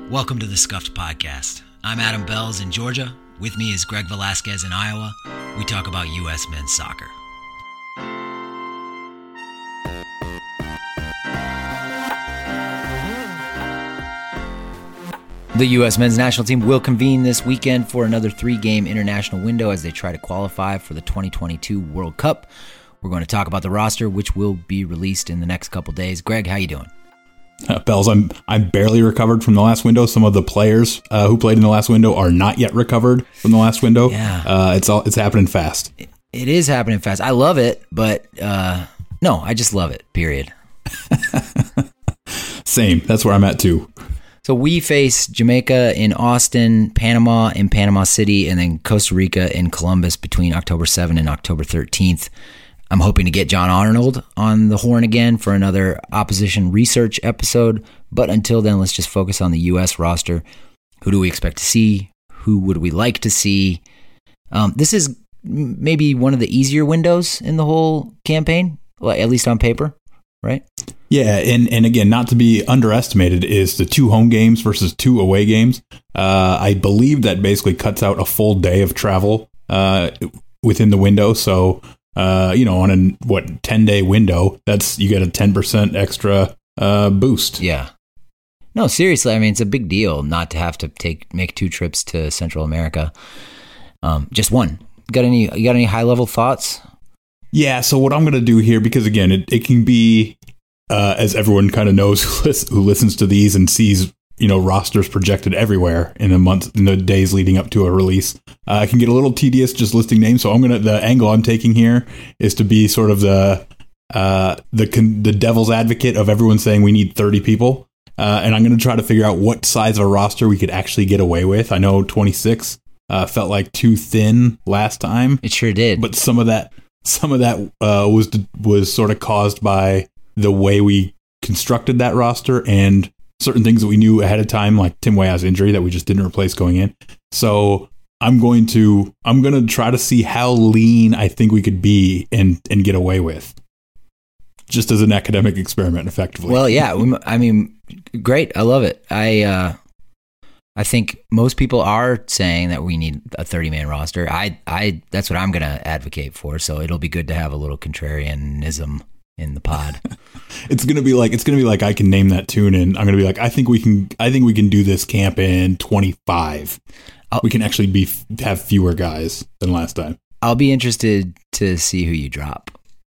Welcome to the Scuffed Podcast. I'm Adam Bells in Georgia. With me is Greg Velasquez in Iowa. We talk about U.S. men's soccer. The U.S. men's national team will convene this weekend for another 3-game international window as they try to qualify for the 2022 World Cup. We're going to talk about the roster, which will be released in the next couple days. Greg, how you doing? Bells, I'm barely recovered from the last window. Some of the players who played in the last window are not yet recovered from the last window. Yeah, it's happening fast. It is happening fast. I love it, but no, I just love it. Period. Same. That's where I'm at too. So we face Jamaica in Austin, Panama in Panama City, and then Costa Rica in Columbus between October 7th and October 13th. I'm hoping to get John Arnold on the horn again for another opposition research episode. But until then, let's just focus on the U.S. roster. Who do we expect to see? Who would we like to see? This is maybe one of the easier windows in the whole campaign, at least on paper, right? Yeah, and again, not to be underestimated is the 2 home games versus 2 away games. I believe that basically cuts out a full day of travel within the window. So, on a 10-day window, you get a 10% extra boost. Yeah. No, seriously, I mean, it's a big deal not to have to make 2 trips to Central America. Just one. You got any high level thoughts? Yeah. So what I'm going to do here, because again, it can be, as everyone kind of knows who listens to these and sees, rosters projected everywhere in the days leading up to a release. It can get a little tedious just listing names. So the angle I'm taking here is to be sort of the devil's advocate of everyone saying we need 30 people. And I'm going to try to figure out what size of a roster we could actually get away with. I know 26 felt like too thin last time. It sure did. But some of that was sort of caused by the way we constructed that roster and certain things that we knew ahead of time, like Tim Weah's injury that we just didn't replace going in. So I'm going to try to see how lean I think we could be and get away with, just as an academic experiment, effectively. Well, yeah, I mean, great. I love it. I think most people are saying that we need a 30-man roster. I that's what I'm going to advocate for. So it'll be good to have a little contrarianism in the pod. It's gonna be like I can name that tune, and I'm gonna be like, I think we can do this camp in 25. We can actually have fewer guys than last time. I'll be interested to see who you drop.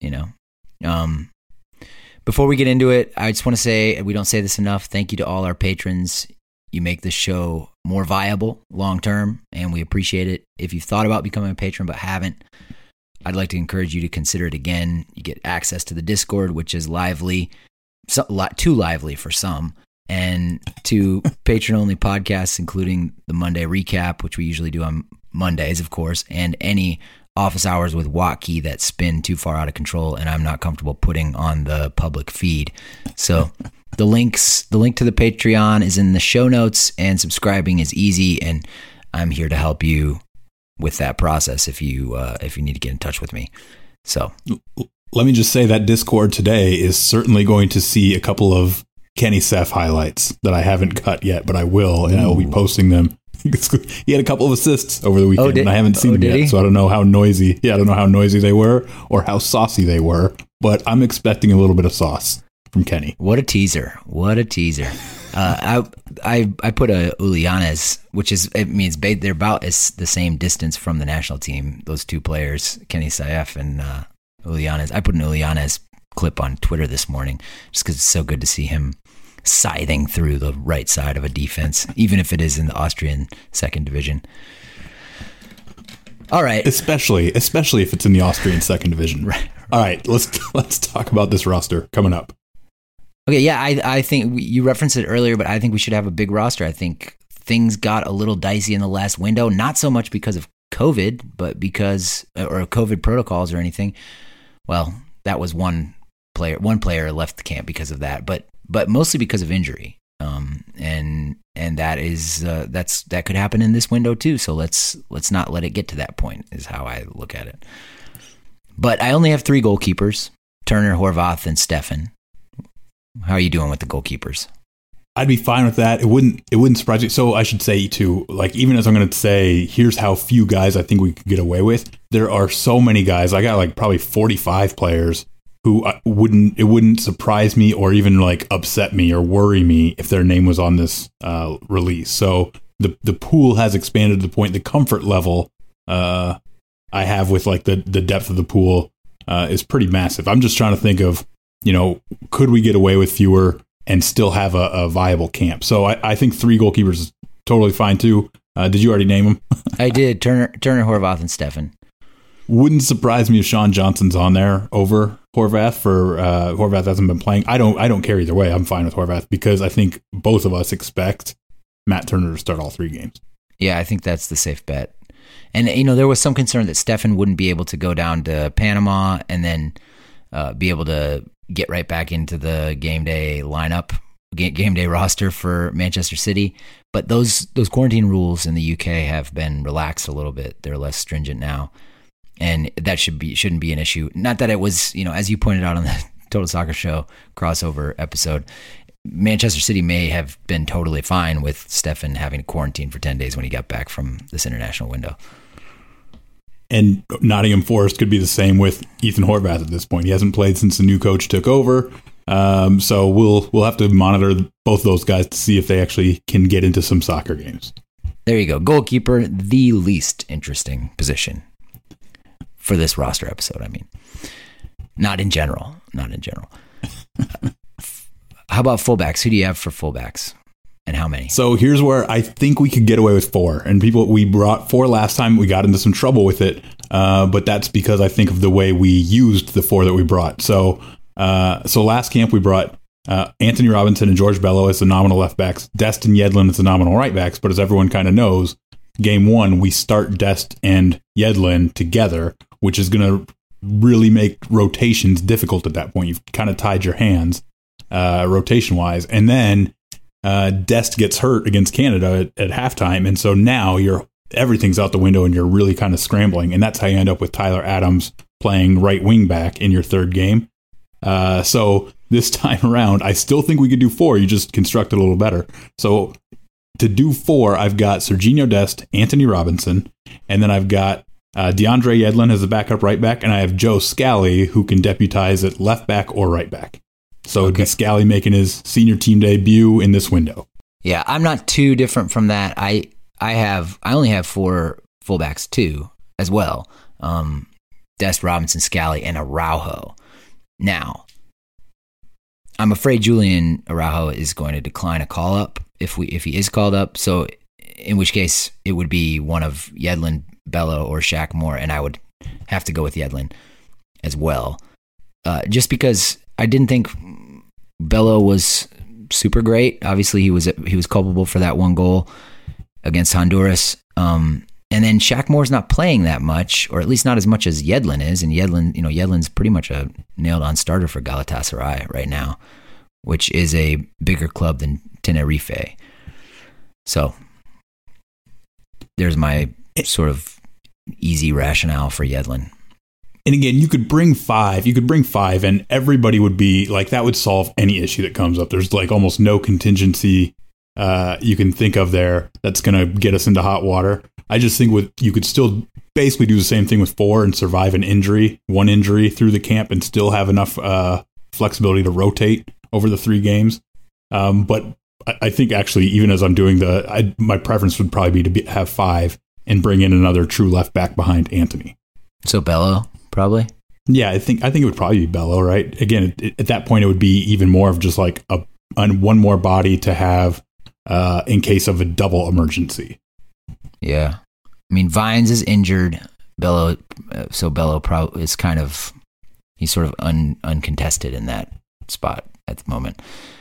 Before we get into it, I just want to say, we don't say this enough, thank you to all our patrons. You make this show more viable long term, and we appreciate it. If you've thought about becoming a patron but haven't, I'd like to encourage you to consider it again. You get access to the Discord, which is lively, too lively for some, and to patron-only podcasts, including the Monday recap, which we usually do on Mondays, of course, and any office hours with Watkey that spin too far out of control and I'm not comfortable putting on the public feed. So the link to the Patreon is in the show notes, and subscribing is easy, and I'm here to help you with that process if you need to get in touch with me. So let me just say that Discord today is certainly going to see a couple of Kenny Seth highlights that I haven't cut yet, but I will, and I will be posting them. He had a couple of assists over the weekend, and I haven't seen them yet, so I don't know how noisy. Yeah, I don't know how noisy they were or how saucy they were, but I'm expecting a little bit of sauce from Kenny. What a teaser! What a teaser! I put a Ulianes, they're about the same distance from the national team. Those 2 players, Kenny Saif and Ulianes. I put an Ulianes clip on Twitter this morning just because it's so good to see him scything through the right side of a defense, even if it is in the Austrian 2nd division. All right, especially if it's in the Austrian 2nd division. Right. All right, let's talk about this roster coming up. Okay, yeah, I think you referenced it earlier, but I think we should have a big roster. I think things got a little dicey in the last window, not so much because of COVID, but because or COVID protocols or anything. Well, that was one player left the camp because of that, but mostly because of injury. And that is that could happen in this window too. So let's not let it get to that point, is how I look at it. But I only have 3 goalkeepers: Turner, Horvath, and Steffen. How are you doing with the goalkeepers? I'd be fine with that. It wouldn't surprise me. So I should say too, like, even as I'm going to say, here's how few guys I think we could get away with. There are so many guys. I got like probably 45 players who it wouldn't surprise me or even like upset me or worry me if their name was on this release. So the pool has expanded to the point, the comfort level I have with like the depth of the pool is pretty massive. I'm just trying to think of, could we get away with fewer and still have a viable camp? So I think 3 goalkeepers is totally fine too. Did you already name them? I did. Turner, Horvath, and Steffen. Wouldn't surprise me if Sean Johnson's on there over Horvath. Horvath hasn't been playing. I don't care either way. I'm fine with Horvath because I think both of us expect Matt Turner to start all 3 games. Yeah, I think that's the safe bet. And there was some concern that Steffen wouldn't be able to go down to Panama and then be able to get right back into the game day lineup, game day roster for Manchester City. But those quarantine rules in the UK have been relaxed a little bit. They're less stringent now. And that shouldn't be an issue. Not that it was, as you pointed out on the Total Soccer Show crossover episode, Manchester City may have been totally fine with Steffen having to quarantine for 10 days when he got back from this international window. And Nottingham Forest could be the same with Ethan Horvath at this point. He hasn't played since the new coach took over. So we'll have to monitor both those guys to see if they actually can get into some soccer games. There you go. Goalkeeper, the least interesting position for this roster episode. I mean, not in general. How about fullbacks? Who do you have for fullbacks? And how many? So here's where I think we could get away with 4. And we brought 4 last time. We got into some trouble with it. But that's because I think of the way we used the 4 that we brought. So last camp we brought Anthony Robinson and George Bello as the nominal left backs, Dest and Yedlin as the nominal right backs. But as everyone kind of knows, game 1, we start Dest and Yedlin together, which is going to really make rotations difficult at that point. You've kind of tied your hands rotation-wise. And then Dest gets hurt against Canada at halftime, and so now everything's out the window and you're really kind of scrambling, and that's how you end up with Tyler Adams playing right wing back in your 3rd game. So this time around, I still think we could do 4. You just construct it a little better. So to do 4, I've got Serginho Dest, Anthony Robinson, and then I've got DeAndre Yedlin as a backup right back, and I have Joe Scally, who can deputize at left back or right back. So it'd be Scally making his senior team debut in this window. Yeah, I'm not too different from that. I only have 4 fullbacks too, as well. Dest, Robinson, Scally, and Araujo. Now, I'm afraid Julian Araujo is going to decline a call up if he is called up. So in which case it would be one of Yedlin, Bello, or Shaq Moore, and I would have to go with Yedlin as well. Just because I didn't think Bello was super great. Obviously, he was culpable for that 1 goal against Honduras. And then Shaq Moore's not playing that much, or at least not as much as Yedlin is. And Yedlin's pretty much a nailed-on starter for Galatasaray right now, which is a bigger club than Tenerife. So there's my sort of easy rationale for Yedlin. And again, you could bring 5, and everybody would be like, that would solve any issue that comes up. There's like almost no contingency you can think of there that's going to get us into hot water. I just think you could still basically do the same thing with 4 and survive one injury through the camp and still have enough flexibility to rotate over the 3 games. But I think actually, even as I'm doing my preference would probably be to have 5 and bring in another true left back behind Anthony. So Bello, probably? Yeah, I think it would probably be Bello, right? Again, at that point, it would be even more of just like one more body to have in case of a double emergency. Yeah. I mean, Vines is injured. Bello probably is he's sort of uncontested in that spot at the moment.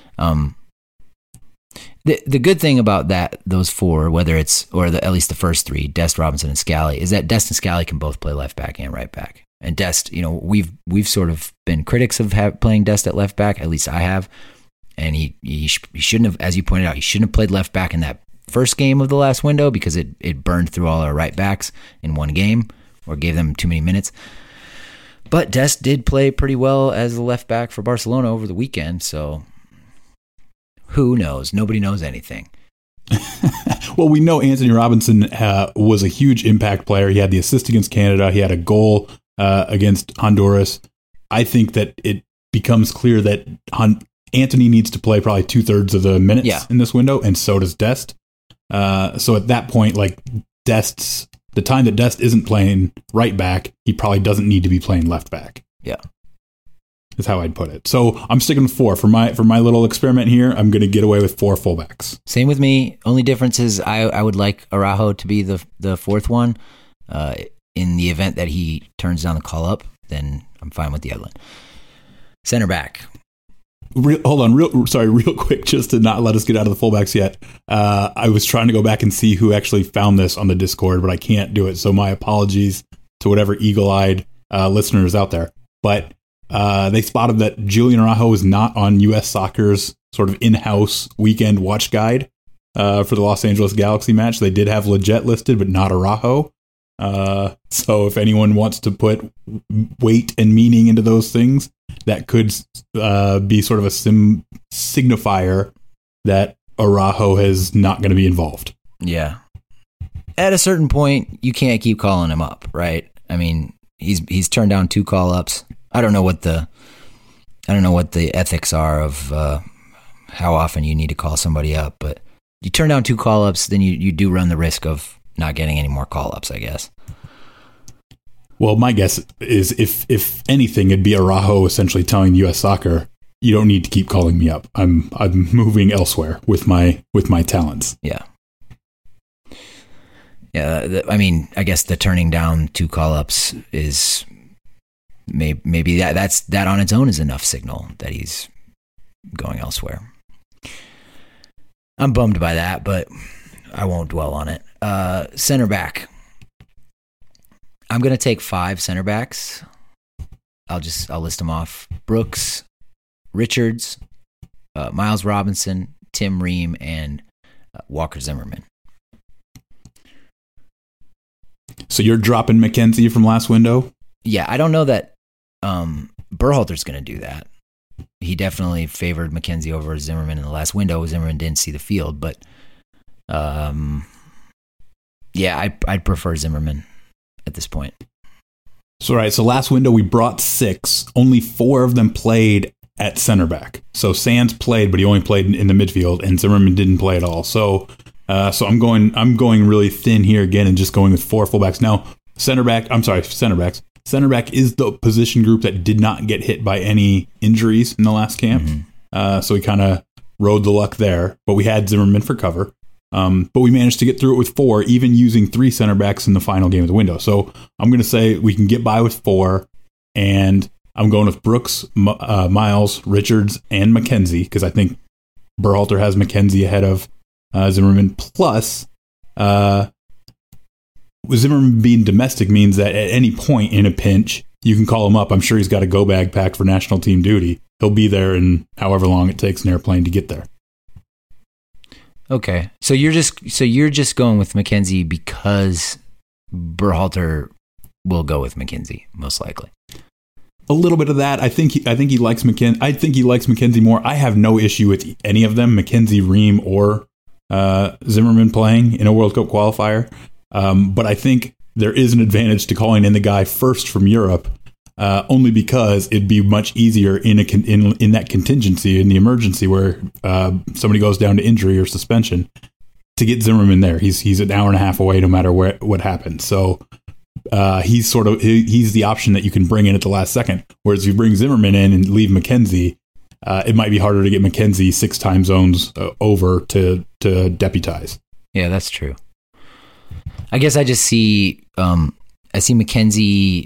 The good thing about those 4, whether it's, at least the first 3, Dest, Robinson, and Scally, is that Dest and Scally can both play left back and right back. And Dest, we've sort of been critics of playing Dest at left back, at least I have. And he shouldn't have, as you pointed out, he shouldn't have played left back in that first game of the last window because it burned through all our right backs in 1 game or gave them too many minutes. But Dest did play pretty well as a left back for Barcelona over the weekend, so Who knows? Nobody knows anything. Well, we know Anthony Robinson was a huge impact player. He had the assist against Canada. He had a goal against Honduras. I think that it becomes clear that Anthony needs to play probably 2/3 of the minutes in this window, and so does Dest. So at that point, like the time that Dest isn't playing right back, he probably doesn't need to be playing left back. Yeah. Is how I'd put it. So I'm sticking with 4 for my little experiment here. I'm going to get away with 4 fullbacks. Same with me. Only difference is I would like Araujo to be the fourth one. In the event that he turns down the call up, then I'm fine with the other one. Center back. Hold on, real quick, just to not let us get out of the fullbacks yet. I was trying to go back and see who actually found this on the Discord, but I can't do it. So my apologies to whatever eagle-eyed listeners out there. But they spotted that Julian Araujo is not on U.S. Soccer's sort of in-house weekend watch guide for the Los Angeles Galaxy match. They did have Lletget listed, but not Araujo. So if anyone wants to put weight and meaning into those things, that could be sort of a signifier that Araujo is not going to be involved. Yeah. At a certain point, you can't keep calling him up, right? I mean, he's turned down 2 call-ups. I don't know what the ethics are of how often you need to call somebody up, but you turn down 2 call-ups, then you do run the risk of not getting any more call-ups, I guess. Well, my guess is if anything, it'd be Araujo essentially telling U.S. Soccer, you don't need to keep calling me up. I'm moving elsewhere with my talents. Yeah. Yeah, I mean, I guess the turning down 2 call-ups is maybe that on its own is enough signal that he's going elsewhere. I'm bummed by that, but I won't dwell on it. Center back. I'm going to take 5 center backs. I'll list them off. Brooks, Richards, Miles Robinson, Tim Ream, and Walker Zimmerman. So you're dropping McKenzie from last window? Yeah, I don't know that Berhalter's going to do that. He definitely favored McKenzie over Zimmerman in the last window. Zimmerman didn't see the field, but yeah, I'd prefer Zimmerman at this point. So last window we brought 6. Only 4 of them played at center back. So Sands played, but he only played in the midfield, and Zimmerman didn't play at all. So I'm going really thin here again, and just going with 4 fullbacks. Now, center backs. Center back is the position group that did not get hit by any injuries in the last camp. Mm-hmm. So we kind of rode the luck there, but we had Zimmerman for cover. But we managed to get through it with 4, even using 3 center backs in the final game of the window. So I'm going to say we can get by with 4, and I'm going with Brooks, Miles, Richards, and McKenzie, because I think Berhalter has McKenzie ahead of Zimmerman. Plus, Zimmerman being domestic means that at any point in a pinch, you can call him up. I'm sure he's got a go bag packed for national team duty. He'll be there in however long it takes an airplane to get there. Okay, so you're just going with McKenzie because Berhalter will go with McKenzie most likely. A little bit of that. I think he likes McKenzie. I think he likes McKenzie more. I have no issue with any of them, McKenzie, Ream, or Zimmerman playing in a World Cup qualifier. But I think there is an advantage to calling in the guy first from Europe, only because it'd be much easier in that contingency, in the emergency where somebody goes down to injury or suspension, to get Zimmerman there. He's an hour and a half away no matter what happens. So he's the option that you can bring in at the last second. Whereas if you bring Zimmerman in and leave McKenzie, it might be harder to get McKenzie 6 time zones over to deputize. Yeah, that's true. I guess I just see McKenzie,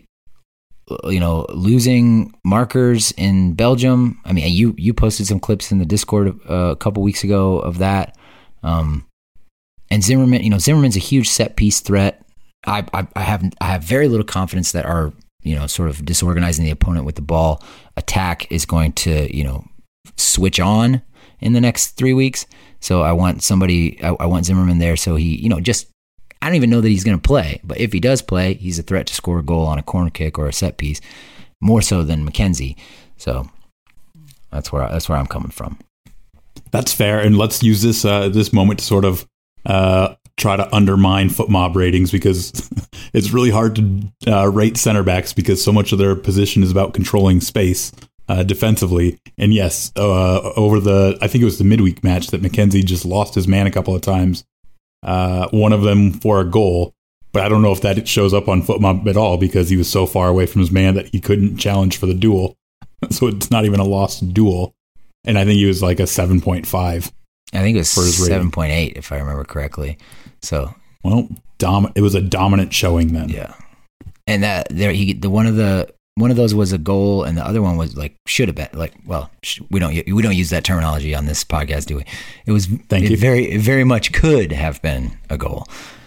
losing markers in Belgium. I mean, you posted some clips in the Discord a couple weeks ago of that. And Zimmerman, Zimmerman's a huge set piece threat. I have very little confidence that our, sort of disorganizing the opponent with the ball attack is going to, switch on in the next 3 weeks. So I want Zimmerman there. So he, I don't even know that he's going to play, but if he does play, he's a threat to score a goal on a corner kick or a set piece, more so than McKenzie. So that's where I'm coming from. That's fair. And let's use this this moment to sort of try to undermine foot mob ratings, because it's really hard to rate center backs because so much of their position is about controlling space defensively. And yes, I think it was the midweek match that McKenzie just lost his man a couple of times, one of them for a goal. But I don't know if that shows up on foot mob at all, because he was so far away from his man that he couldn't challenge for the duel. So it's not even a lost duel. And I think he was like a 7.5. I think it was 7.8 if I remember correctly. So, well, it was a dominant showing then. Yeah. And that there one of those was a goal, and the other one was like should have been like, well, we don't use that terminology on this podcast, do we? It was very very much could have been a goal.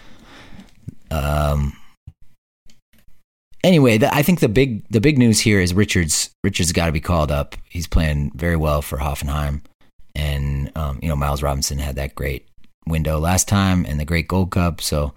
Anyway, I think the big news here is Richards got to be called up. He's playing very well for Hoffenheim, and Miles Robinson had that great window last time and the great Gold Cup. So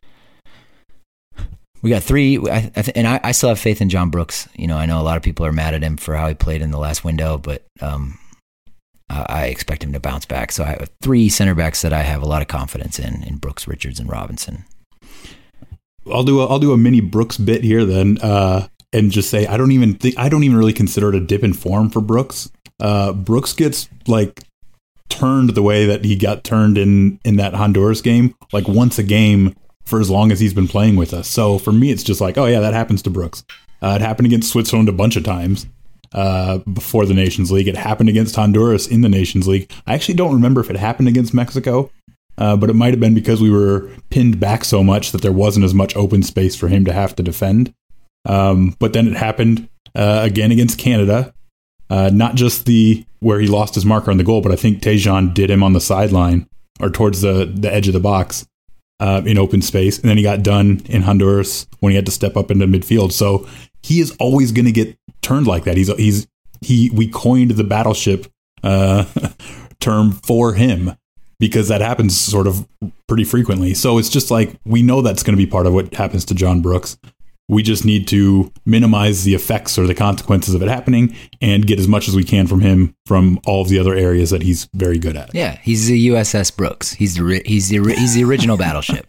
we got three, and I still have faith in John Brooks. I know a lot of people are mad at him for how he played in the last window, but I expect him to bounce back. So I have three center backs that I have a lot of confidence in Brooks, Richards, and Robinson. I'll do a mini Brooks bit here then, and just say I don't even really consider it a dip in form for Brooks. Brooks gets like turned the way that he got turned in that Honduras game, like once a game for as long as he's been playing with us. So for me, it's just like, oh yeah, that happens to Brooks. It happened against Switzerland a bunch of times before the Nations League. It happened against Honduras in the Nations League. I actually don't remember if it happened against Mexico. But it might have been because we were pinned back so much that there wasn't as much open space for him to have to defend. But then it happened again against Canada. Not just where he lost his marker on the goal, but I think Tejan did him on the sideline or towards the edge of the box in open space. And then he got done in Honduras when he had to step up into midfield. So he is always going to get turned like that. We coined the battleship term for him, because that happens sort of pretty frequently. So it's just like, we know that's going to be part of what happens to John Brooks. We just need to minimize the effects or the consequences of it happening and get as much as we can from him from all of the other areas that he's very good at. Yeah, he's the USS Brooks. He's the original battleship.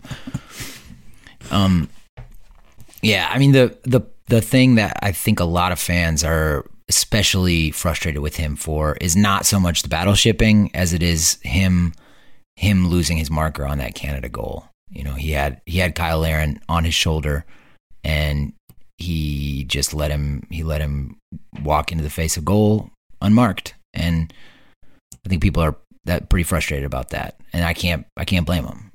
Yeah, I mean the thing that I think a lot of fans are especially frustrated with him for is not so much the battleshipping as it is him losing his marker on that Canada goal. He had Kyle Larin on his shoulder, and he just let him walk into the face of goal unmarked. And I think people are pretty frustrated about that, and I can't blame them.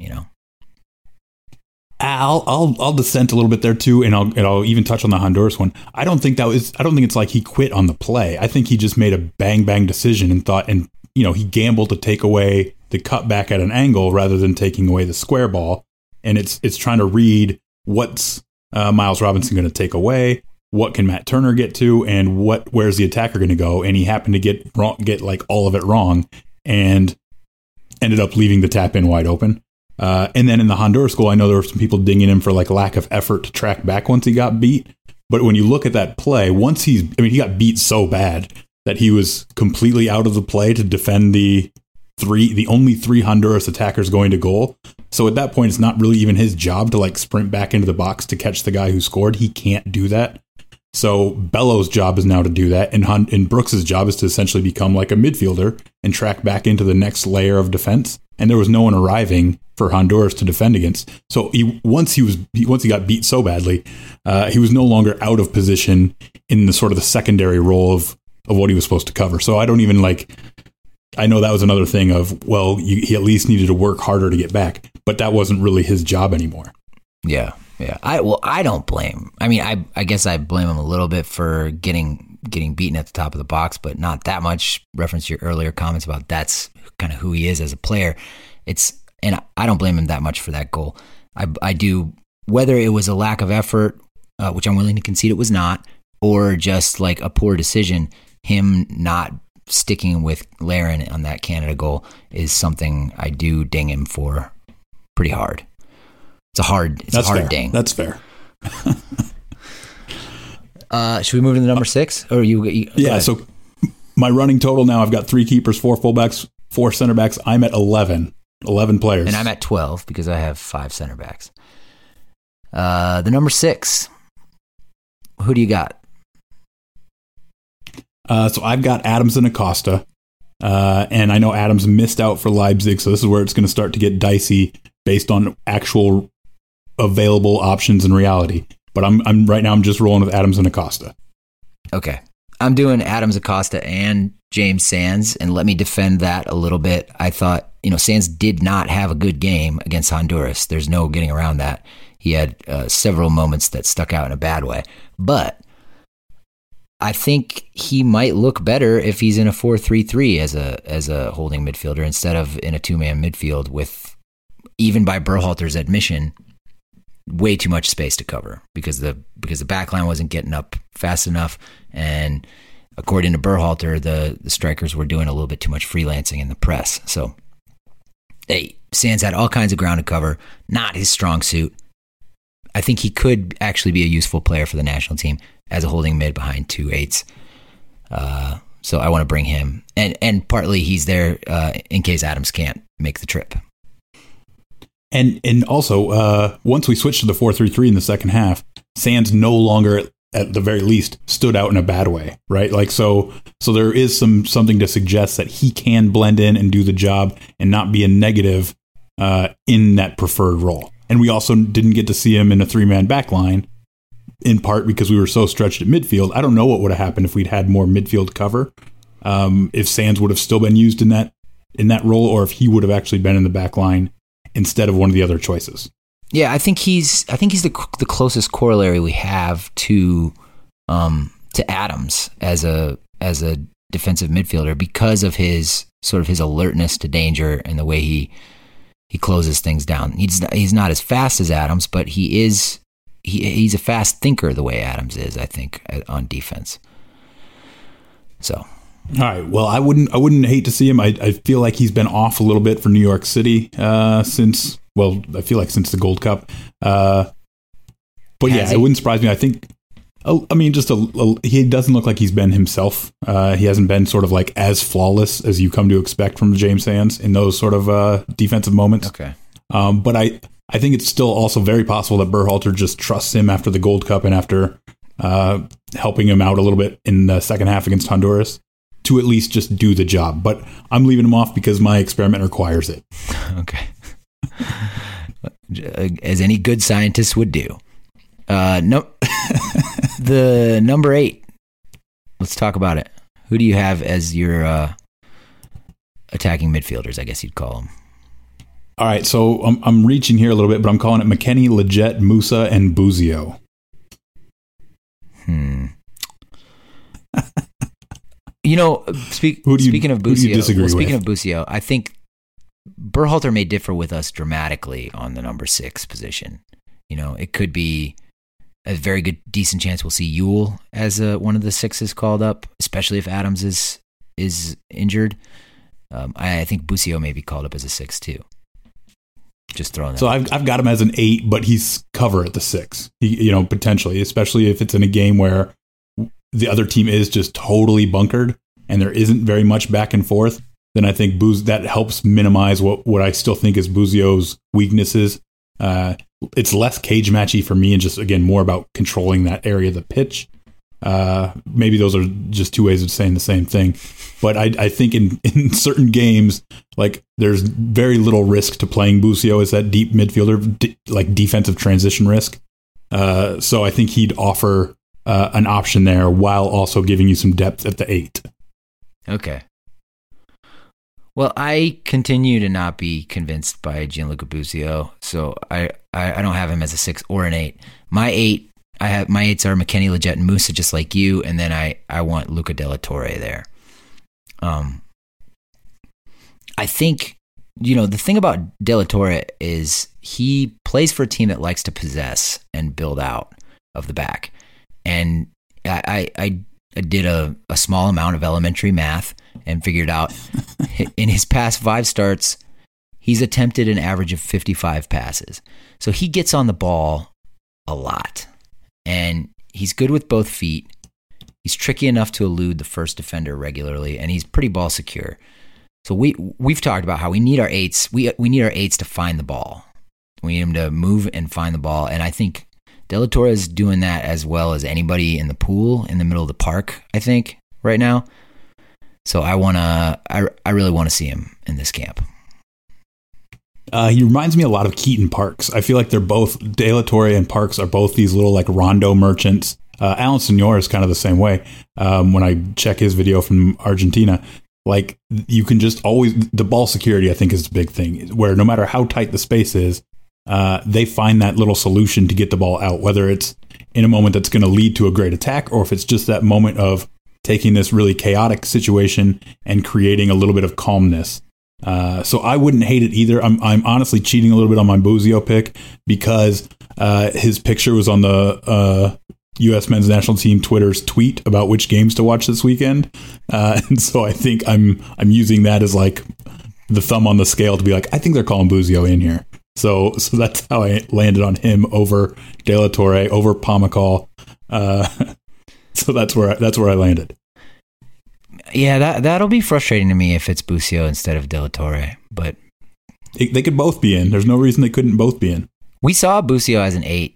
I'll dissent a little bit there too, and I'll even touch on the Honduras one. I don't think it's like he quit on the play. I think he just made a bang decision and thought, and he gambled to take away the cutback at an angle rather than taking away the square ball. And it's trying to read what's Miles Robinson going to take away, what can Matt Turner get to, and where's the attacker going to go. And he happened to get like all of it wrong and ended up leaving the tap in wide open. And then in the Honduras goal, I know there were some people dinging him for like lack of effort to track back once he got beat. But when you look at that play, he got beat so bad that he was completely out of the play to defend the only three Honduras attackers going to goal. So at that point, it's not really even his job to like sprint back into the box to catch the guy who scored. He can't do that. So Bello's job is now to do that. And Brooks's job is to essentially become like a midfielder and track back into the next layer of defense. And there was no one arriving for Honduras to defend against. So once he got beat so badly, he was no longer out of position in the sort of the secondary role of what he was supposed to cover. So I don't even I know that was another thing of, well, he at least needed to work harder to get back, but that wasn't really his job anymore. Yeah. I don't blame. I mean, I guess I blame him a little bit for getting beaten at the top of the box, but not that much. Reference to your earlier comments about that's kind of who he is as a player. And I don't blame him that much for that goal. I do, whether it was a lack of effort, which I'm willing to concede it was not, or just like a poor decision, him not sticking with Larin on that Canada goal is something I do ding him for pretty hard. It's a hard ding. That's fair. Should we move to the number 6? Or you yeah, so my running total now, I've got 3 keepers, 4 fullbacks, 4 center backs. I'm at 11 players. And I'm at 12 because I have 5 center backs. The number 6, who do you got? So I've got Adams and Acosta. And I know Adams missed out for Leipzig, so this is where it's going to start to get dicey based on actual available options in reality. But I'm right now I'm just rolling with Adams and Acosta. Okay. I'm doing Adams, Acosta, and James Sands, and let me defend that a little bit. I thought, Sands did not have a good game against Honduras. There's no getting around that. He had several moments that stuck out in a bad way. But I think he might look better if he's in a 4-3-3 as a holding midfielder instead of in a 2-man midfield with, even by Berhalter's admission, way too much space to cover because the back line wasn't getting up fast enough, and according to Berhalter, the strikers were doing a little bit too much freelancing in the press. So, Sands had all kinds of ground to cover, not his strong suit. I think he could actually be a useful player for the national team as a holding mid behind 2 8s. So I want to bring him, and partly he's there in case Adams can't make the trip. And also, once we switched to the 4-3-3 in the second half, Sands no longer, at the very least, stood out in a bad way, right? Like so there is something to suggest that he can blend in and do the job and not be a negative in that preferred role. And we also didn't get to see him in a 3-man back line, in part because we were so stretched at midfield. I don't know what would have happened if we'd had more midfield cover, if Sands would have still been used in that role, or if he would have actually been in the back line instead of one of the other choices. Yeah, I think he's the closest corollary we have to Adams as a defensive midfielder because of his alertness to danger and the way he closes things down. He's not as fast as Adams, but he's a fast thinker the way Adams is, I think, on defense. So, all right. Well, I wouldn't hate to see him. I feel like he's been off a little bit for New York City since the Gold Cup. But yeah, it wouldn't surprise me. I think, he doesn't look like he's been himself. He hasn't been sort of like as flawless as you come to expect from James Sands in those sort of defensive moments. Okay. But I think it's still also very possible that Berhalter just trusts him after the Gold Cup and after helping him out a little bit in the second half against Honduras to at least just do the job. But I'm leaving him off because my experiment requires it. Okay. As any good scientist would do. No, the number 8. Let's talk about it. Who do you have as your attacking midfielders, I guess you'd call them? All right, so I'm reaching here a little bit, but I'm calling it McKennie, Lletget, Musa, and Buzio. Speaking of Buzio, who do you disagree with? Speaking of Buzio, I think Berhalter may differ with us dramatically on the number 6 position. It could be a very good, decent chance we'll see Yule as one of the 6s called up, especially if Adams is injured. I think Buzio may be called up as a 6 too. Just throwing that. So I've got him as an 8, but he's cover at the 6. He, potentially, especially if it's in a game where the other team is just totally bunkered and there isn't very much back and forth. Then I think that helps minimize what I still think is Buzio's weaknesses. It's less cage matchy for me, and just again more about controlling that area of the pitch. Maybe those are just two ways of saying the same thing. But I think in certain games, like there's very little risk to playing Buzio as that deep midfielder, like defensive transition risk. So I think he'd offer an option there while also giving you some depth at the 8. Okay. Well, I continue to not be convinced by Gianluca Buzio, so I don't have him as a 6 or an 8. My 8 are McKennie, Lletget, and Musa, just like you, and then I want Luca de la Torre there. I think, the thing about de la Torre is he plays for a team that likes to possess and build out of the back. And I did a small amount of elementary math and figured out in his past 5 starts, he's attempted an average of 55 passes. So he gets on the ball a lot. And he's good with both feet. He's tricky enough to elude the first defender regularly, and he's pretty ball secure. So we've talked about how we need our eights. We need our eights to find the ball. We need them to move and find the ball. And I think De La Torre is doing that as well as anybody in the pool in the middle of the park, I think, right now. So I really want to see him in this camp. He reminds me a lot of Keaton Parks. I feel like they're both, De La Torre and Parks are both these little like rondo merchants. Alan Senor is kind of the same way. When I check his video from Argentina, like you can just always, the ball security I think is a big thing, where no matter how tight the space is, they find that little solution to get the ball out, whether it's in a moment that's going to lead to a great attack or if it's just that moment of taking this really chaotic situation and creating a little bit of calmness. So I wouldn't hate it either. I'm honestly cheating a little bit on my Busio pick because his picture was on the U.S. men's national team Twitter's tweet about which games to watch this weekend. And so I think I'm using that as like the thumb on the scale to be like, I think they're calling Busio in here. So that's how I landed on him over De La Torre, over Pomykal. So that's where I landed. Yeah, that'll be frustrating to me if it's Busio instead of De La Torre. But they could both be in. There's no reason they couldn't both be in. We saw Busio as an 8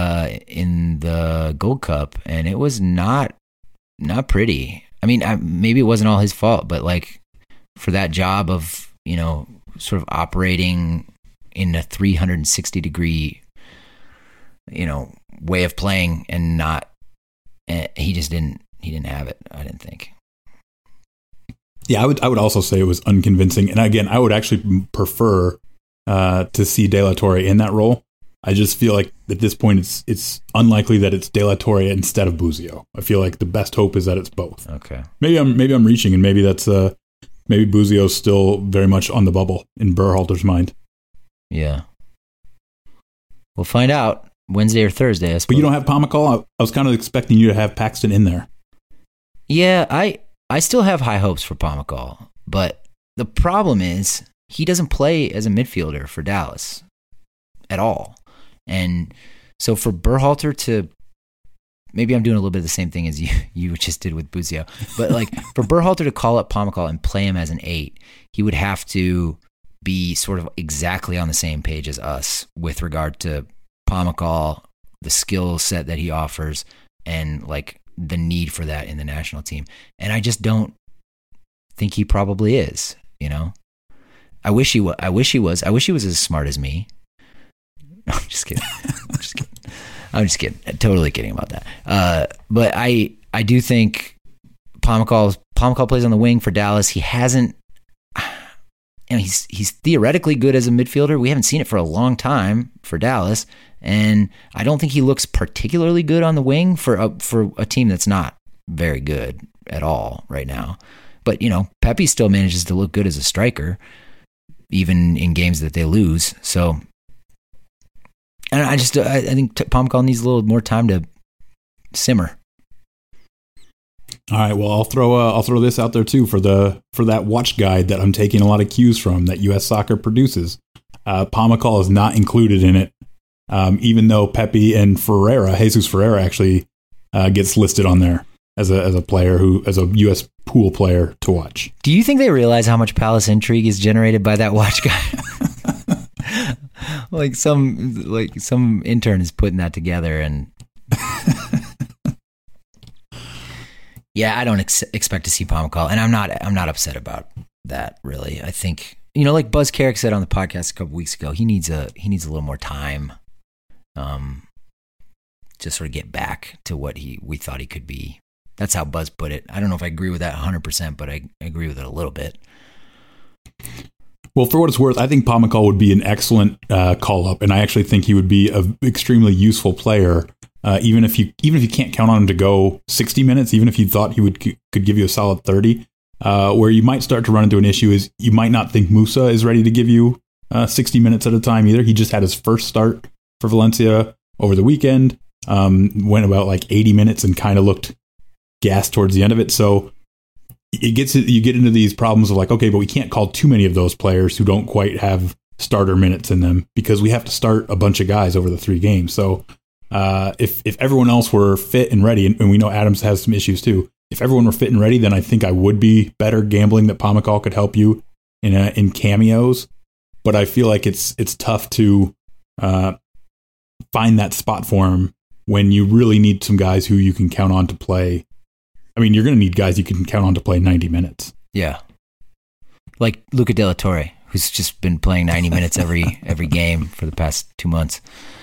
in the Gold Cup, and it was not pretty. I mean, maybe it wasn't all his fault, but like for that job of, you know, sort of operating in a 360 degree, you know, way of playing and not, he didn't have it, I didn't think. Yeah, I would also say it was unconvincing. And again, I would actually prefer to see De La Torre in that role. I just feel like at this point it's unlikely that it's De La Torre instead of Busio. I feel like the best hope is that it's both. Okay. Maybe I'm reaching, and maybe that's maybe Buzio's still very much on the bubble in Berhalter's mind. Yeah. We'll find out Wednesday or Thursday, I suppose. But you don't have Pomykal? I was kind of expecting you to have Paxton in there. Yeah, I still have high hopes for Pomykal, but the problem is he doesn't play as a midfielder for Dallas at all. And so for Berhalter to, maybe I'm doing a little bit of the same thing as you just did with Busio, but like for Berhalter to call up Pomykal and play him as an 8, he would have to be sort of exactly on the same page as us with regard to Pomykal, the skill set that he offers, and like the need for that in the national team. And I just don't think he probably is, you know? I wish he was as smart as me. I'm just kidding. I'm just kidding. Totally kidding about that. But I do think Pomykal plays on the wing for Dallas. He hasn't, and he's theoretically good as a midfielder. We haven't seen it for a long time for Dallas, and I don't think he looks particularly good on the wing for a team that's not very good at all right now. But you know, Pepe still manages to look good as a striker, even in games that they lose. So, and I think Pomykal needs a little more time to simmer. All right, well, I'll throw this out there too for that watch guide that I'm taking a lot of cues from that U.S. Soccer produces. Pomykal is not included in it, even though Pepe and Jesus Ferreira actually gets listed on there as a player as a U.S. pool player to watch. Do you think they realize how much Palace intrigue is generated by that watch guide? like some intern is putting that together and. Yeah, I don't expect to see Pomykal, and I'm not upset about that really. I think, you know, like Buzz Carrick said on the podcast a couple weeks ago, he needs a little more time, to sort of get back to what we thought he could be. That's how Buzz put it. I don't know if I agree with that 100%, but I agree with it a little bit. Well, for what it's worth, I think Pomykal would be an excellent call up, and I actually think he would be an extremely useful player. Even if you can't count on him to go 60 minutes, even if you thought he could give you a solid 30, where you might start to run into an issue is you might not think Musa is ready to give you 60 minutes at a time either. He just had his first start for Valencia over the weekend, went about like 80 minutes and kind of looked gassed towards the end of it. So you get into these problems of like, okay, but we can't call too many of those players who don't quite have starter minutes in them because we have to start a bunch of guys over the 3 games. So if everyone else were fit and ready, and we know Adams has some issues too, if everyone were fit and ready, then I think I would be better gambling that Pomykal could help you in cameos, but I feel like it's tough to find that spot for him when you really need some guys who you can count on to play. I mean, you're going to need guys you can count on to play 90 minutes. Yeah. Like Luca De La Torre, who's just been playing 90 minutes every game for the past 2 months.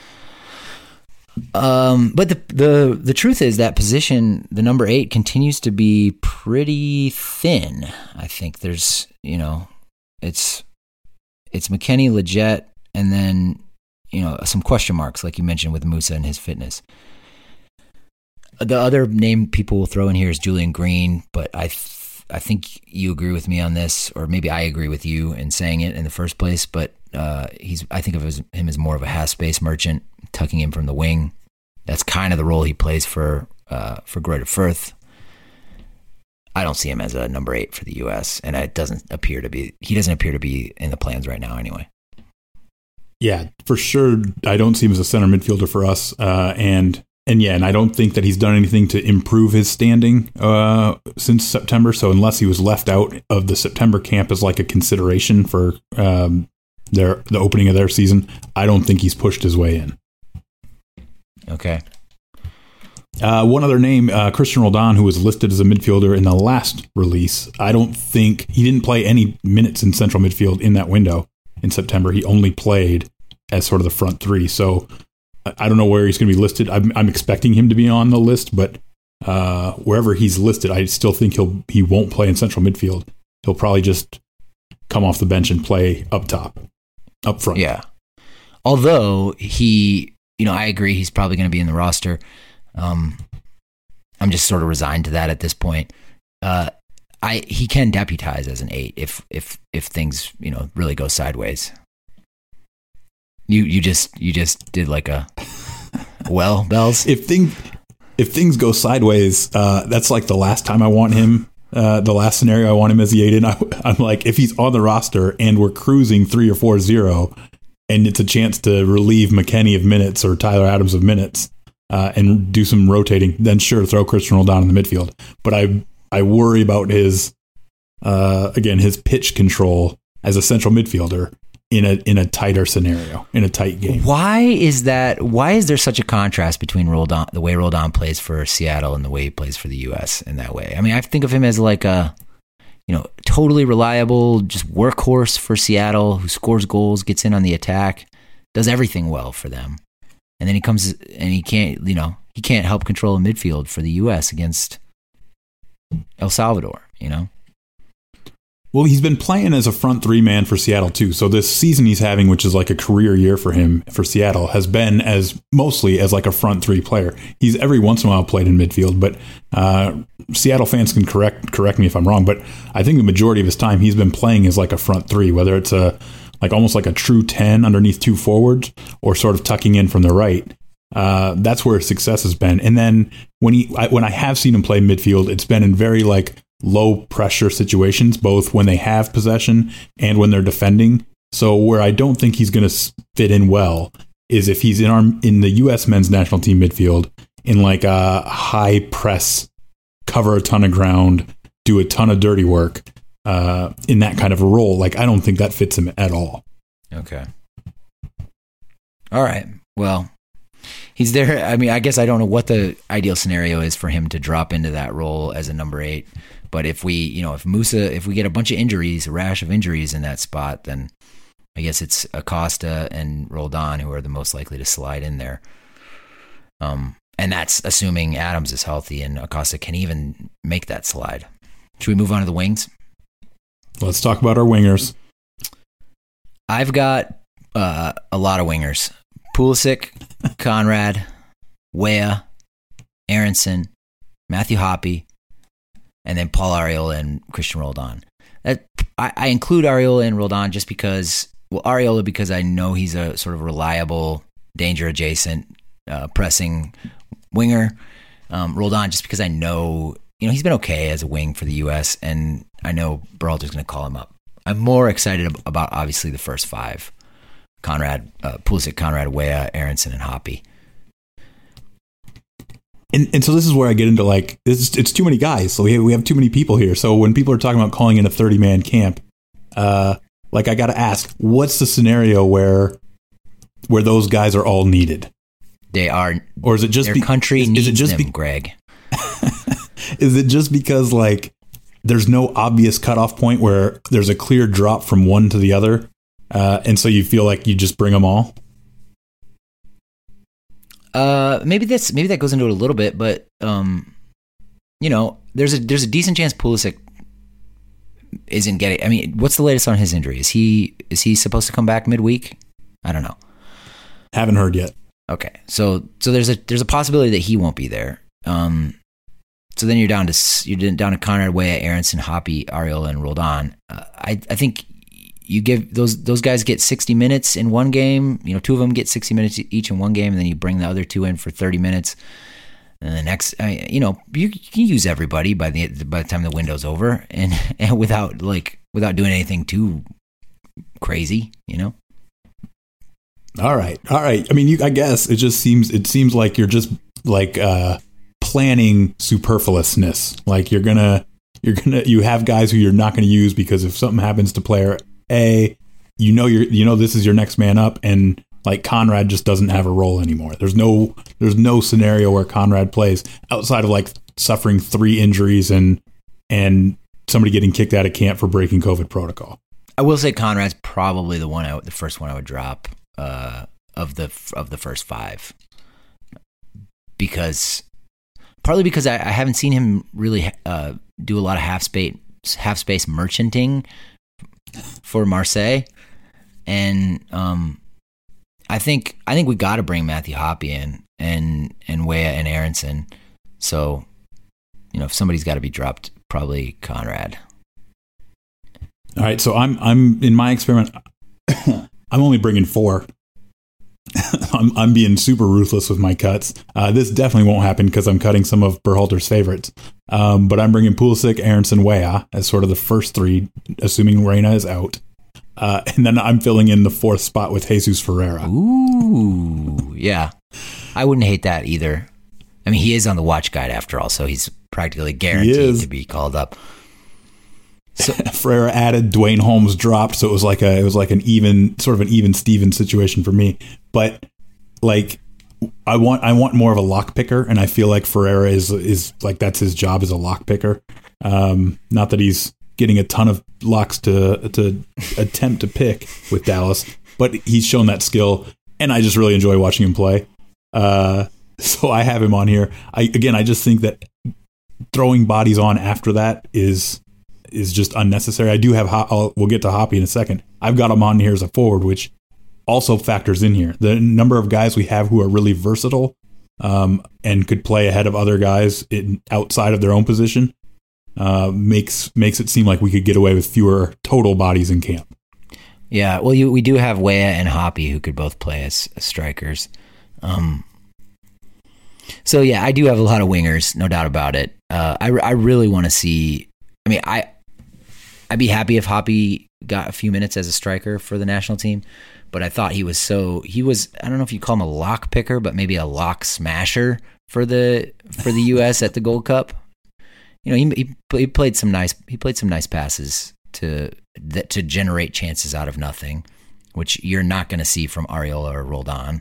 But the truth is that position, the number 8, continues to be pretty thin. I think there's, it's McKennie, Lletget, and then, some question marks, like you mentioned with Musah and his fitness. The other name people will throw in here is Julian Green, but I think you agree with me on this, or maybe I agree with you in saying it in the first place, but I think of him as more of a half-space merchant, tucking him from the wing. That's kind of the role he plays for Greuther Fürth. I don't see him as a number 8 for the U.S., and he doesn't appear to be in the plans right now anyway. Yeah, for sure. I don't see him as a center midfielder for us, and I don't think that he's done anything to improve his standing since September. So unless he was left out of the September camp as like a consideration for the opening of their season, I don't think he's pushed his way in. Okay. One other name, Christian Roldan, who was listed as a midfielder in the last release. I don't think he didn't play any minutes in central midfield in that window in September. He only played as sort of the front three. So I don't know where he's going to be listed. I'm expecting him to be on the list, but wherever he's listed, I still think he won't play in central midfield. He'll probably just come off the bench and play up front. Yeah. Although I agree he's probably going to be in the roster. I'm just sort of resigned to that at this point. He can deputize as an 8 if things really go sideways. You just did like a bells. If things go sideways, that's like the last time I want him. The last scenario I want him as the 8 in. I'm like, if he's on the roster and we're cruising 3 or 4-0, and it's a chance to relieve McKennie of minutes or Tyler Adams of minutes, and do some rotating, then sure, throw Christian Roldan in the midfield. But I worry about his pitch control as a central midfielder in a tighter scenario, in a tight game. Why is that? Why is there such a contrast between Roldan, the way Roldan plays for Seattle and the way he plays for the U.S. in that way? I mean, I think of him as like a, totally reliable, just workhorse for Seattle, who scores goals, gets in on the attack, does everything well for them. And then he comes and he can't help control a midfield for the U.S. against El Salvador, Well, he's been playing as a front 3 man for Seattle too. So this season he's having, which is like a career year for him for Seattle, has been mostly as like a front 3 player. He's every once in a while played in midfield, but Seattle fans can correct me if I'm wrong, but I think the majority of his time he's been playing as like a front 3, whether it's almost like a true 10 underneath 2 forwards or sort of tucking in from the right. That's where his success has been. And then when I have seen him play midfield, it's been in very like low pressure situations, both when they have possession and when they're defending. So where I don't think he's going to fit in well is if he's in the U.S. men's national team midfield in like a high press, cover a ton of ground, do a ton of dirty work, in that kind of a role. Like, I don't think that fits him at all. Okay. All right. Well, he's there. I mean, I guess I don't know what the ideal scenario is for him to drop into that role as a number 8. But if we get a bunch of injuries, a rash of injuries in that spot, then I guess it's Acosta and Roldan who are the most likely to slide in there. And that's assuming Adams is healthy and Acosta can even make that slide. Should we move on to the wings? Let's talk about our wingers. I've got a lot of wingers. Pulisic, Conrad, Weah, Aronson, Matthew Hoppe, and then Paul Arriola and Christian Roldan. I include Arriola and Roldan just because, Arriola because I know he's a sort of reliable, danger-adjacent, pressing winger. Roldan just because I know, he's been okay as a wing for the U.S., and I know Berhalter's going to call him up. I'm more excited about, obviously, the first 5. Pulisic, Conrad, Weah, Aronson, and Hoppe. And so this is where I get into like, it's too many guys. So we have too many people here. So when people are talking about calling in a 30-man camp, Like, I got to ask, what's the scenario where those guys are all needed? They are, or is it just their country needs it just them, Greg? Is it just because like there's no obvious cutoff point where there's a clear drop from one to the other, and so you feel like you just bring them all? Maybe that goes into it a little bit, but you know, there's a decent chance Pulisic isn't getting. I mean, what's the latest on his injury? Is he supposed to come back midweek? I don't know. Haven't heard yet. Okay, so there's a possibility that he won't be there. So then you're down to Conrad, Weah, Aronson, Hoppe, Arriola, and Roldan. I think you give those guys get 60 minutes in one game. You know, two of them get 60 minutes each in one game, and then you bring the other two in for 30 minutes. And the next, you know, you can use everybody by the time the window's over, and without doing anything too crazy, you know. All right. I mean, I guess it seems like you're just like planning superfluousness. Like you have guys who you're not going to use because if something happens to player A, you know this is your next man up, and like Conrad just doesn't have a role anymore. There's no scenario where Conrad plays outside of like suffering 3 injuries and somebody getting kicked out of camp for breaking COVID protocol. I will say Conrad's probably the first one I would drop of the first 5, partly because I haven't seen him really do a lot of half space merchanting for Marseille, and I think we got to bring Matthew Hoppe in and Weah and Aronson. So, you know, if somebody's got to be dropped, probably Conrad. All right, so I'm in my experiment. I'm only bringing 4. I'm being super ruthless with my cuts. This definitely won't happen because I'm cutting some of Berhalter's favorites. But I'm bringing Pulisic, Aronson, Weah as sort of the first 3, assuming Reina is out. And then I'm filling in the 4th spot with Jesus Ferreira. Ooh, yeah. I wouldn't hate that either. I mean, he is on the watch guide after all, so he's practically guaranteed to be called up. So Ferreira added, Dwayne Holmes dropped, so it was like an even Steven situation for me. But like, I want more of a lock picker, and I feel like Ferreira is like that's his job as a lock picker. Not that he's getting a ton of locks to attempt to pick with Dallas, but he's shown that skill, and I just really enjoy watching him play. So I have him on here. I just think that throwing bodies on after that is just unnecessary. I do have we'll get to Hoppe in a second. I've got him on here as a forward, which also factors in here. The number of guys we have who are really versatile and could play ahead of other guys outside of their own position makes it seem like we could get away with fewer total bodies in camp. Yeah, well, we do have Weah and Hoppe who could both play as strikers. So yeah, I do have a lot of wingers, no doubt about it. I really want to see. I mean, I'd be happy if Hoppe got a few minutes as a striker for the national team, but I thought he was I don't know if you call him a lock picker, but maybe a lock smasher for the U.S. at the Gold Cup. You know, he played some nice passes to generate chances out of nothing, which you're not going to see from Arriola or Roldan.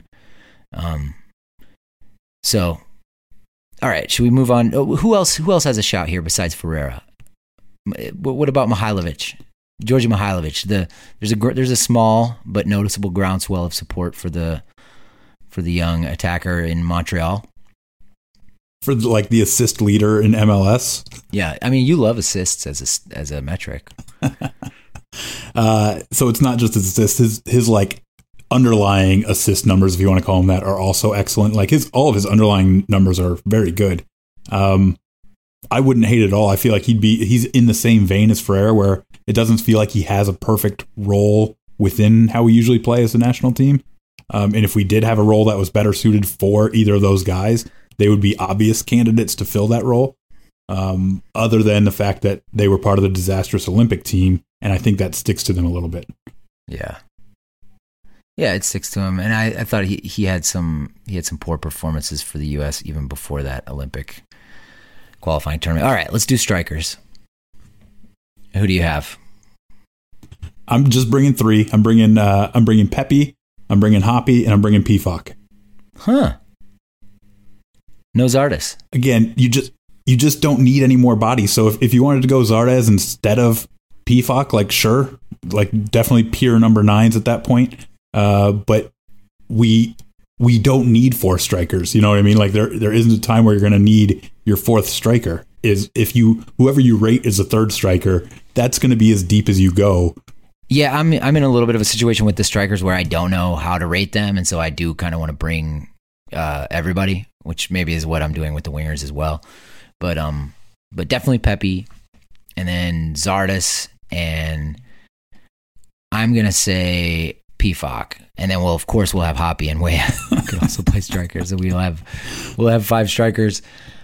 So, all right, should we move on? Who else has a shot here besides Ferreira? What about Mihailovic? Georgi Mihailovic. There's a small but noticeable groundswell of support for the young attacker in Montreal. For like the assist leader in MLS. Yeah, I mean, you love assists as a metric. So it's not just his assists. His like underlying assist numbers, if you want to call them that, are also excellent. Like all of his underlying numbers are very good. I wouldn't hate it at all. I feel like he's in the same vein as Ferreira, where it doesn't feel like he has a perfect role within how we usually play as a national team. And if we did have a role that was better suited for either of those guys, they would be obvious candidates to fill that role. Other than the fact that they were part of the disastrous Olympic team, and I think that sticks to them a little bit. Yeah. Yeah, it sticks to him, and I thought he had some poor performances for the U.S. even before that Olympic qualifying tournament. All right, let's do strikers. Who do you have? I'm just bringing 3. I'm bringing Pepe, I'm bringing Hoppy, and I'm bringing Pefok. Huh. No Zardes. Again, you just don't need any more bodies. So if you wanted to go Zardes instead of Pefok, like sure, like definitely pure number 9s at that point. But we don't need 4 strikers. You know what I mean? Like there isn't a time where you're going to need your 4th striker. Is if whoever you rate as a 3rd striker, that's going to be as deep as you go. Yeah, I'm in a little bit of a situation with the strikers where I don't know how to rate them, and so I do kind of want to bring everybody, which maybe is what I'm doing with the wingers as well. But definitely Pepe, and then Zardes, and I'm gonna say Pefok, and then we'll have Hoppy and Weah who can also play strikers, so we'll have 5 strikers.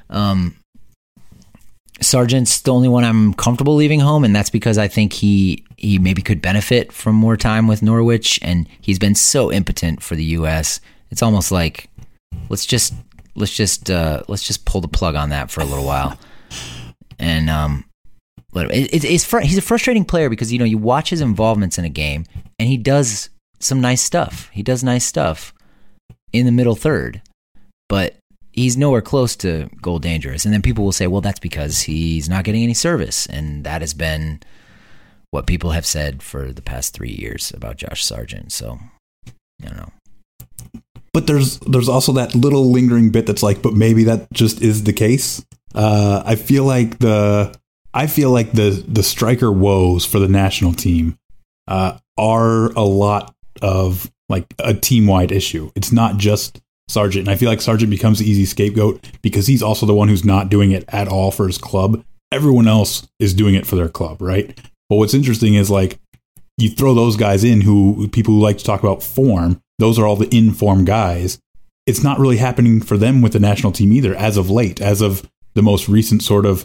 Sargent's the only one I'm comfortable leaving home, and that's because I think he maybe could benefit from more time with Norwich, and he's been so impotent for the U.S. It's almost like let's just pull the plug on that for a little while. And he's a frustrating player because you watch his involvements in a game, and he does some nice stuff. He does nice stuff in the middle third, but he's nowhere close to goal dangerous. And then people will say, well, that's because he's not getting any service. And that has been what people have said for the past 3 years about Josh Sargent. So, I don't know. But there's also that little lingering bit that's like, but maybe that just is the case. I feel like the striker woes for the national team are a lot of like a team-wide issue. It's not just Sargent, and I feel like Sargent becomes the easy scapegoat because he's also the one who's not doing it at all for his club. Everyone else is doing it for their club, right? But what's interesting is like you throw those guys in who people who like to talk about form, those are all the in-form guys. It's not really happening for them with the national team either as of late, as of the most recent sort of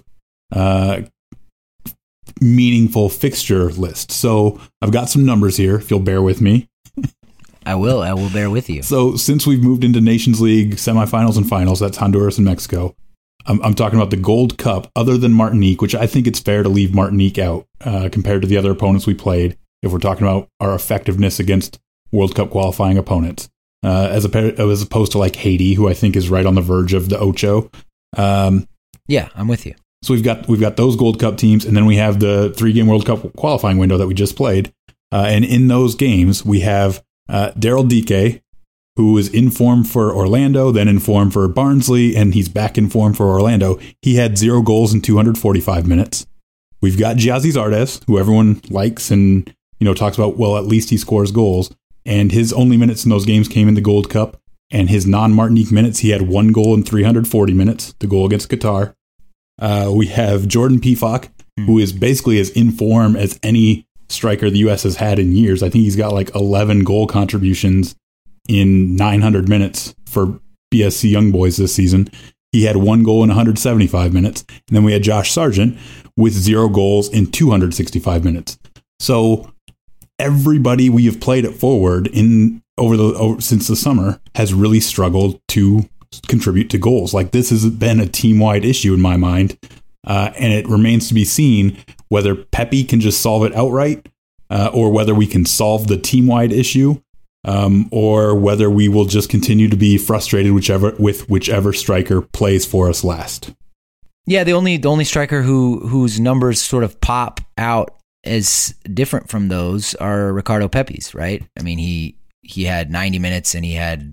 meaningful fixture list. So I've got some numbers here, if you'll bear with me. I will bear with you. So since we've moved into Nations League semifinals and finals, that's Honduras and Mexico. I'm talking about the Gold Cup, other than Martinique, which I think it's fair to leave Martinique out compared to the other opponents we played, if we're talking about our effectiveness against World Cup qualifying opponents, as opposed to like Haiti, who I think is right on the verge of the Ocho. Yeah, I'm with you. So we've got those Gold Cup teams, and then we have the 3-game World Cup qualifying window that we just played. And in those games, we have Daryl Dike, who was in form for Orlando, then in form for Barnsley, and he's back in form for Orlando. He had 0 goals in 245 minutes. We've got Giazzi Zardes, who everyone likes and talks about, well, at least he scores goals. And his only minutes in those games came in the Gold Cup. And his non-Martinique minutes, he had 1 goal in 340 minutes, the goal against Qatar. We have Jordan Pefok, who is basically as in form as any striker the U.S. has had in years. I think he's got like 11 goal contributions in 900 minutes for BSC Young Boys this season. He had 1 goal in 175 minutes. And then we had Josh Sargent with 0 goals in 265 minutes. So everybody we have played at forward since the summer has really struggled to contribute to goals. Like, this has been a team-wide issue in my mind. And it remains to be seen whether Pepe can just solve it outright, or whether we can solve the team-wide issue, or whether we will just continue to be frustrated with whichever striker plays for us last. Yeah, the only striker whose numbers sort of pop out as different from those are Ricardo Pepi's, right? I mean, he had 90 minutes and he had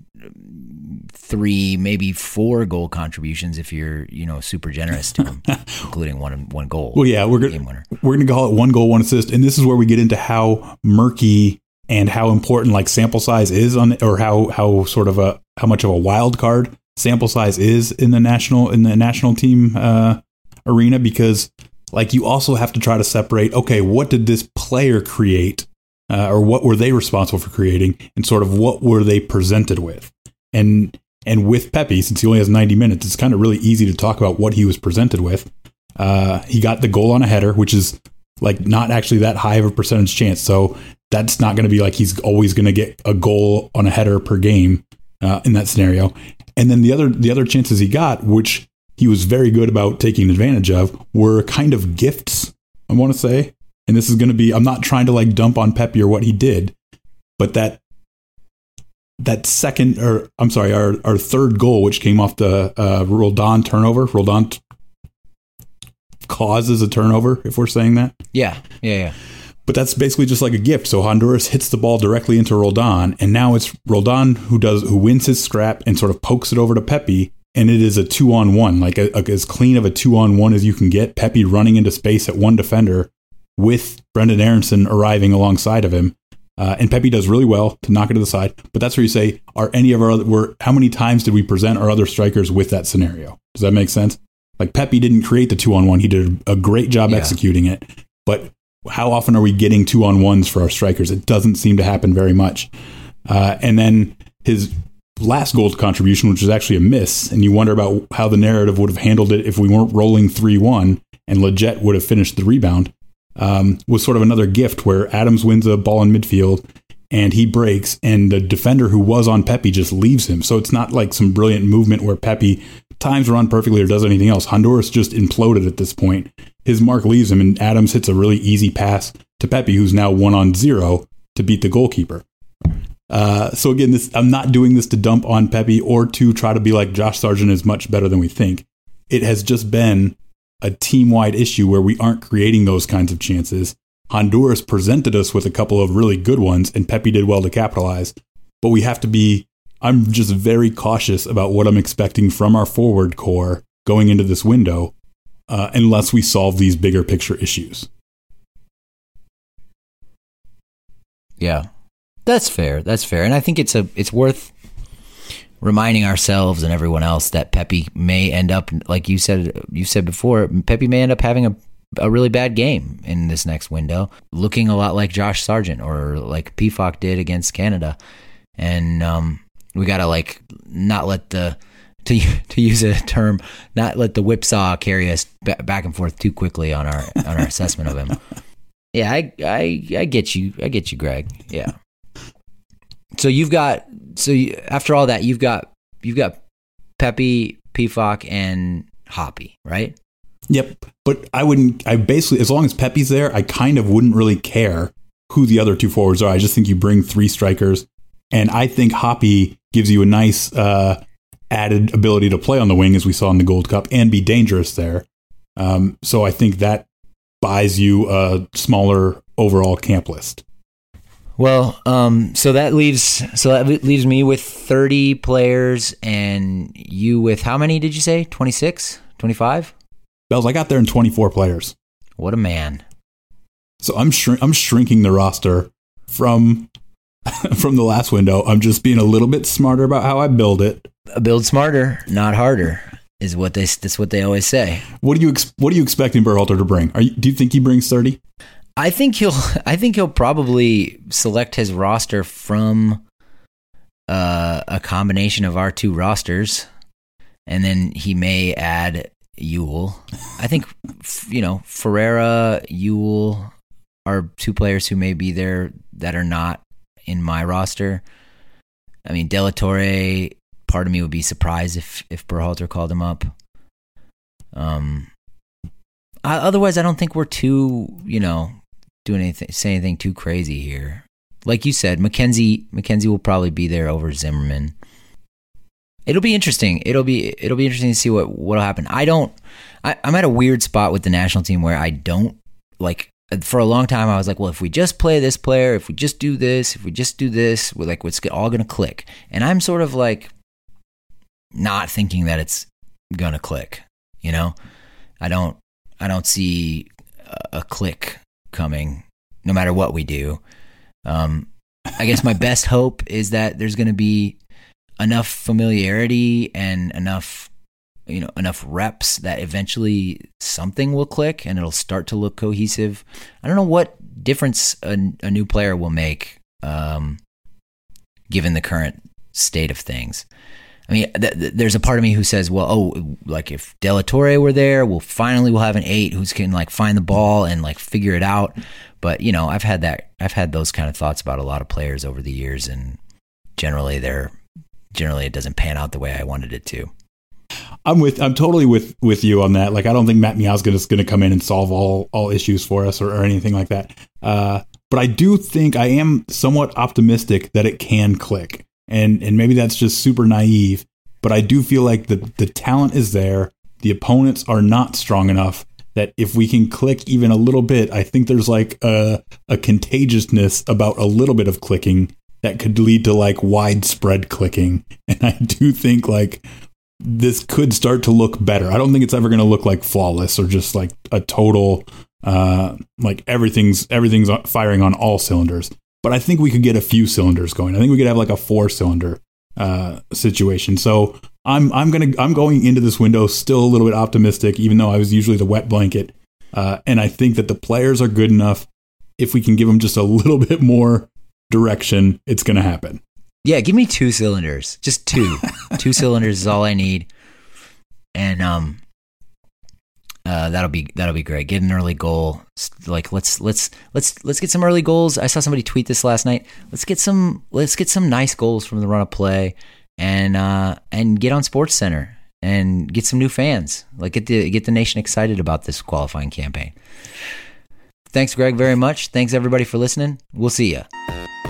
3, maybe 4 goal contributions if you're, super generous to him, including one goal. Well, yeah, we're gonna call it 1 goal, 1 assist, and this is where we get into how murky and how important like sample size is or how much of a wild card sample size is in the national team arena, because like you also have to try to separate, okay, what did this player create, or what were they responsible for creating, and sort of what were they presented with. And with Pepe, since he only has 90 minutes, it's kind of really easy to talk about what he was presented with. He got the goal on a header, which is like not actually that high of a percentage chance. So that's not going to be like he's always going to get a goal on a header per game in that scenario. And then the other chances he got, which he was very good about taking advantage of, were kind of gifts, I want to say. and this is going to be, I'm not trying to like dump on Pepi or what he did, but that second, or I'm sorry, our third goal, which came off the Roldan turnover. Roldan causes a turnover, if we're saying that. Yeah. But that's basically just like a gift. So Honduras hits the ball directly into Roldan, and now it's Roldan who wins his scrap and sort of pokes it over to Pepi, and it is a 2-on-1, like as clean of a 2-on-1 as you can get. Pepi running into space at one defender with Brendan Aronson arriving alongside of him. And Pepi does really well to knock it to the side. But that's where you say, how many times did we present our other strikers with that scenario? Does that make sense? Like Pepi didn't create the 2-on-1. He did a great job executing it. But how often are we getting 2-on-1s for our strikers? It doesn't seem to happen very much. And then his last goal contribution, which was actually a miss, and you wonder about how the narrative would have handled it if we weren't rolling 3-1 and Lletget would have finished the rebound, was sort of another gift where Adams wins a ball in midfield and he breaks, and the defender who was on Pepi just leaves him. So it's not like some brilliant movement where Pepi times run perfectly or does anything else. Honduras just imploded at this point. His mark leaves him, and Adams hits a really easy pass to Pepi, who's now 1-on-0 to beat the goalkeeper. So again, I'm not doing this to dump on Pepi or to try to be like Josh Sargent is much better than we think. It has just been a team-wide issue where we aren't creating those kinds of chances. Honduras presented us with a couple of really good ones, and Pepi did well to capitalize. But we have to be, I'm just very cautious about what I'm expecting from our forward core going into this window, unless we solve these bigger picture issues. Yeah, that's fair. And I think it's worth reminding ourselves and everyone else that Pepi may end up, like you said before, Pepi may end up having a really bad game in this next window, looking a lot like Josh Sargent or like Pefok did against Canada. And we got to like not let to use a term, not let the whipsaw carry us back and forth too quickly on our assessment of him. Yeah, I get you. I get you, Greg. Yeah. So after all that, you've got Pepi, Pefok, and Hoppy, right? Yep. But I basically, as long as Pepi's there, I kind of wouldn't really care who the other two forwards are. I just think you bring three strikers, and I think Hoppy gives you a nice added ability to play on the wing, as we saw in the Gold Cup, and be dangerous there. So I think that buys you a smaller overall camp list. Well, so that leaves me with 30 players, and you with how many did you say? 26? 25? Bells, I got there in 24 players. What a man. So I'm shrinking the roster from the last window. I'm just being a little bit smarter about how I build it. Build smarter, not harder, is what that's what they always say. What are you expecting Berhalter to bring? Do you think he brings 30? I think he'll probably select his roster from a combination of our two rosters, and then he may add Yule. I think Ferreira, Yule are two players who may be there that are not in my roster. I mean, De La Torre, part of me would be surprised if Berhalter called him up. Otherwise, I don't think we're too, say anything too crazy here. Like you said, Mackenzie will probably be there over Zimmerman. It'll be interesting. It'll be interesting to see what'll happen. I'm at a weird spot with the national team where I don't like. For a long time, I was like, well, if we just play this player, if we just do this, we're like, it's all going to click. And I'm sort of like not thinking that it's going to click. I don't see a click coming no matter what we do. I guess my best hope is that there's going to be enough familiarity and enough reps that eventually something will click and it'll start to look cohesive. I don't know what difference a new player will make, given the current state of things. I mean, there's a part of me who says, well, like if De La Torre were there, we'll have an 8 who can like find the ball and like figure it out. But I've had those kind of thoughts about a lot of players over the years, and generally it doesn't pan out the way I wanted it to. I'm totally with you on that. Like, I don't think Matt Miazga is going to come in and solve all issues for us or anything like that. But I do think I am somewhat optimistic that it can click. And maybe that's just super naive, but I do feel like the talent is there. The opponents are not strong enough that if we can click even a little bit, I think there's like a contagiousness about a little bit of clicking that could lead to like widespread clicking. And I do think like this could start to look better. I don't think it's ever going to look like flawless or just like a total, like everything's firing on all cylinders. But I think we could get a few cylinders going. I think we could have like a 4-cylinder situation. So I'm going into this window still a little bit optimistic, even though I was usually the wet blanket. And I think that the players are good enough. If we can give them just a little bit more direction, it's going to happen. Yeah, give me 2 cylinders. Just 2. 2 cylinders is all I need. And that'll be great. Get an early goal. Like let's get some early goals. I saw somebody tweet this last night. Let's get some nice goals from the run of play and get on SportsCenter and get some new fans. Like get the nation excited about this qualifying campaign. Thanks, Greg, very much. Thanks everybody for listening. We'll see ya.